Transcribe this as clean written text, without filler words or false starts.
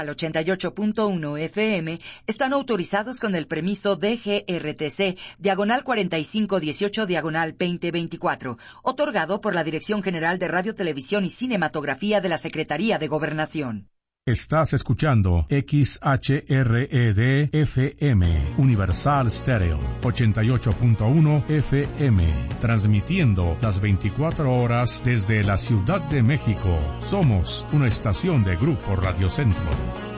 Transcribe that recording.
al 88.1 FM están autorizados con el permiso DGRTC, diagonal 4518, diagonal 2024, otorgado por la Dirección General de Radio, Televisión y Cinematografía de la Secretaría de Gobernación. Estás escuchando XHRED-FM, Universal Stereo, 88.1 FM, transmitiendo las 24 horas desde la Ciudad de México. Somos una estación de Grupo Radio Centro.